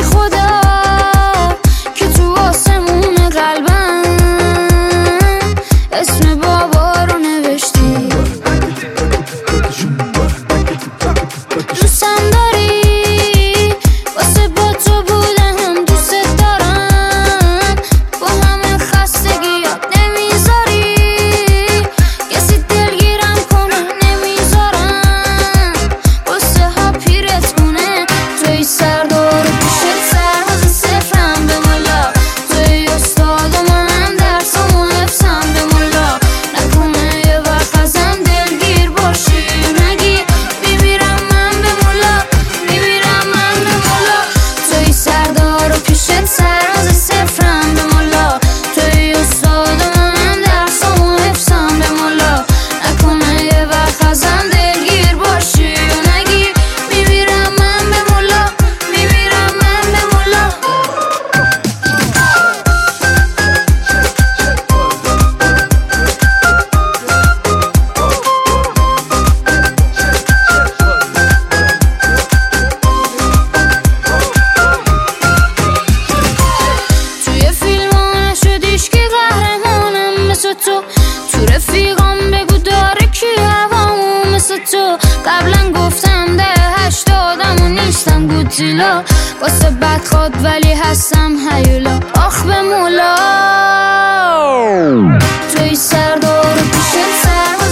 خدا که تو آسمون قلبم اسم بابا رو نوشتی. دوستم داری واسه با تو بودم، دوست دارم با همه خستگیات نمیذاری کسی دلگیرم کنه، نمیذارم واسه ها پیرت کنه. توی سردار و پیشت سرباز صفرم به ملا، توی استاد و منم درسامو حفظم به ملا. نکنه یه وقت ازم دلگیر باشی نگی میمیرم من به ملا، میمیرم من به ملا. توی سردار و پیشت سرباز صفرم به ملا، توی استاد و منم درسامو حفظم به ملا. نکنه یه وقت ازم دلگیر باشی نگی میمیرم من به ملا، میمیرم من به ملا. توی فیلم ها نشدیش که قهرمانم مثل تو رفیقام بگو داره کی هوامو مثل تو. قبلا گفتم ده 80 و نیستم گوتیلا، واسه بدخواد ولی هستم هیولا. آخ به مولا توی سردار و پیشت سر